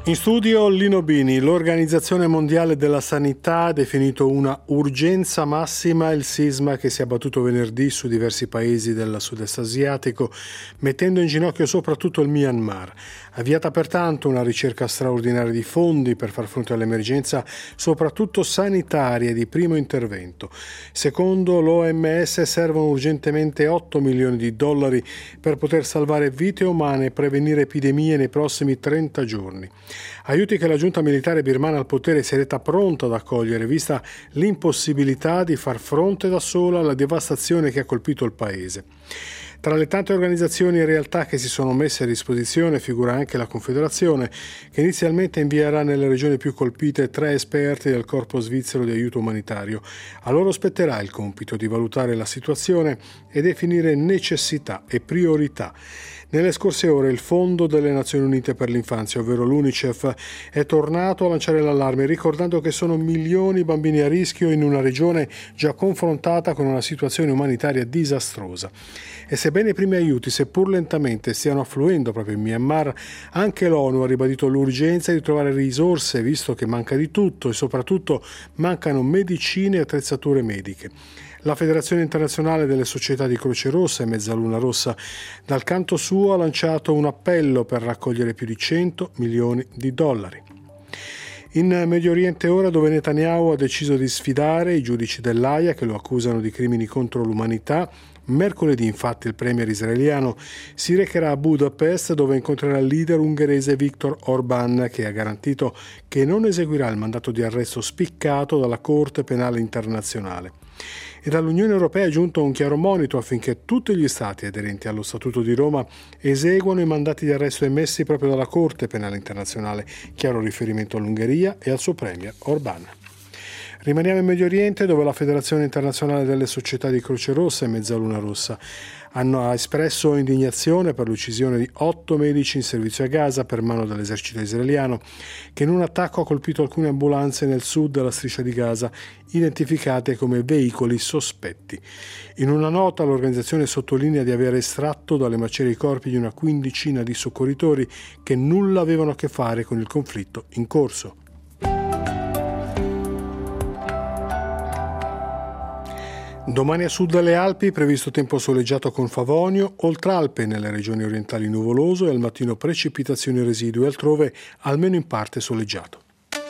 In studio Lino Bini. L'Organizzazione Mondiale della Sanità ha definito una urgenza massima il sisma che si è abbattuto venerdì su diversi paesi del sud-est asiatico, mettendo in ginocchio soprattutto il Myanmar. Avviata pertanto una ricerca straordinaria di fondi per far fronte all'emergenza, soprattutto sanitaria e di primo intervento. Secondo l'OMS servono urgentemente 8 milioni di dollari per poter salvare vite umane e prevenire epidemie nei prossimi 30 giorni. Aiuti che la giunta militare birmana al potere si è detta pronta ad accogliere, vista l'impossibilità di far fronte da sola alla devastazione che ha colpito il paese. Tra le tante organizzazioni e realtà che si sono messe a disposizione figura anche la Confederazione, che inizialmente invierà nelle regioni più colpite 3 esperti del Corpo Svizzero di Aiuto Umanitario. A loro spetterà il compito di valutare la situazione e definire necessità e priorità. Nelle scorse ore il Fondo delle Nazioni Unite per l'Infanzia, ovvero l'UNICEF, è tornato a lanciare l'allarme, ricordando che sono milioni i bambini a rischio in una regione già confrontata con una situazione umanitaria disastrosa. E sebbene i primi aiuti, seppur lentamente, stiano affluendo proprio in Myanmar, anche l'ONU ha ribadito l'urgenza di trovare risorse, visto che manca di tutto e soprattutto mancano medicine e attrezzature mediche. La Federazione Internazionale delle Società di Croce Rossa e Mezzaluna Rossa, dal canto suo, ha lanciato un appello per raccogliere più di 100 milioni di dollari. In Medio Oriente ora, dove Netanyahu ha deciso di sfidare i giudici dell'Aia che lo accusano di crimini contro l'umanità, mercoledì infatti il premier israeliano si recherà a Budapest, dove incontrerà il leader ungherese Viktor Orbán, che ha garantito che non eseguirà il mandato di arresto spiccato dalla Corte Penale Internazionale. E dall'Unione Europea è giunto un chiaro monito affinché tutti gli Stati aderenti allo Statuto di Roma eseguano i mandati di arresto emessi proprio dalla Corte Penale Internazionale, chiaro riferimento all'Ungheria e al suo premier Orbán. Rimaniamo in Medio Oriente, dove la Federazione Internazionale delle Società di Croce Rossa e Mezzaluna Rossa ha espresso indignazione per l'uccisione di 8 medici in servizio a Gaza per mano dell'esercito israeliano, che in un attacco ha colpito alcune ambulanze nel sud della striscia di Gaza, identificate come veicoli sospetti. In una nota l'organizzazione sottolinea di aver estratto dalle macerie i corpi di una quindicina di soccorritori che nulla avevano a che fare con il conflitto in corso. Domani a sud delle Alpi previsto tempo soleggiato con favonio, oltre Alpe nelle regioni orientali nuvoloso e al mattino precipitazioni residue, altrove almeno in parte soleggiato.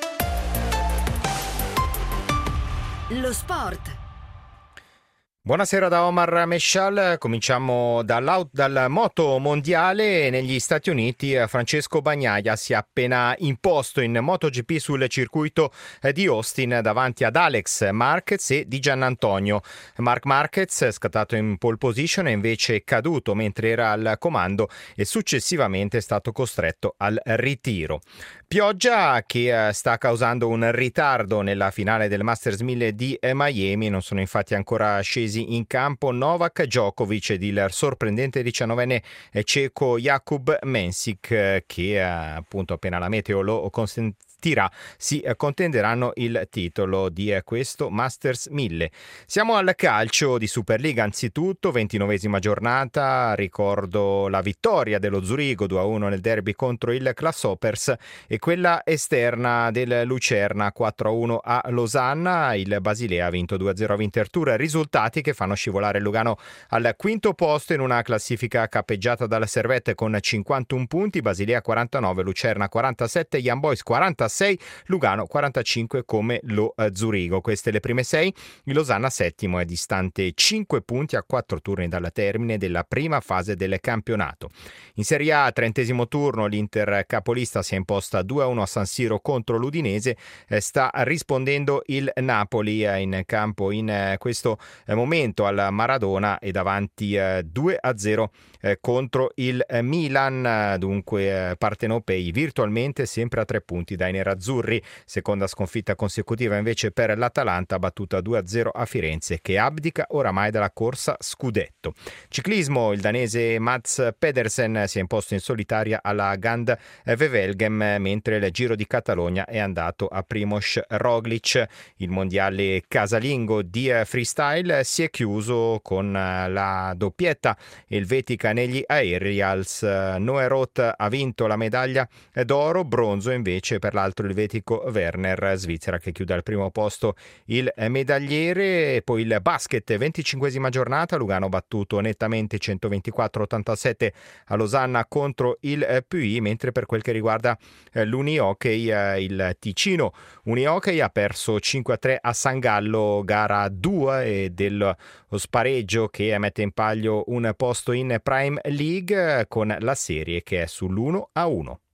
Lo sport. Buonasera da Omar Mescial, cominciamo dal moto mondiale. Negli Stati Uniti Francesco Bagnaia si è appena imposto in MotoGP sul circuito di Austin davanti ad Alex Marquez e Di Giannantonio. Marc Marquez, scattato in pole position, è invece caduto mentre era al comando e successivamente è stato costretto al ritiro. Pioggia che sta causando un ritardo nella finale del Masters 1000 di Miami. Non sono infatti ancora scesi in campo Novak Djokovic ed il sorprendente 19enne ceco Jakub Mensik, che appunto appena la meteo lo consentirà si contenderanno il titolo di questo Masters 1000. Siamo al calcio di Superliga anzitutto, 29esima giornata. Ricordo la vittoria dello Zurigo 2-1 nel derby contro il Grasshoppers e quella esterna del Lucerna 4-1 a Losanna. Il Basilea ha vinto 2-0 a Winterthur, risultati che fanno scivolare Lugano al quinto posto in una classifica cappeggiata dalla Servette con 51 punti, Basilea 49, Lucerna 47, Young Boys 46, Lugano 45 come lo Zurigo. Queste le prime 6. Il Losanna settimo è distante 5 punti a 4 turni dalla termine della prima fase del campionato. In Serie A, 30° turno, l'Inter capolista si è imposta 2-1 a San Siro contro l'Udinese. Sta rispondendo il Napoli in campo in questo momento al Maradona e davanti 2-0 contro il Milan. Dunque partenopei virtualmente sempre a 3 punti dai nerazzurri. Seconda sconfitta consecutiva invece per l'Atalanta, battuta 2-0 a Firenze, che abdica oramai dalla corsa scudetto. Ciclismo, il danese Mats Pedersen si è imposto in solitaria alla Gand Wevelgem, mentre il Giro di Catalogna è andato a Primož Roglič. Il mondiale casalingo di freestyle si è chiuso con la doppietta elvetica atletica negli aerials. Noah Roth ha vinto la medaglia d'oro, bronzo invece per l'altro elvetico Werner, Svizzera, che chiude al primo posto il medagliere. E poi il basket, 25esima giornata, Lugano battuto nettamente 124-87 a Losanna contro il Puy, mentre per quel che riguarda l'Unihockey, il Ticino Unihockey ha perso 5-3 a San Gallo, gara 2 e dello spareggio che mette in palio un posto in Prime League, con la serie che è sull'1-1.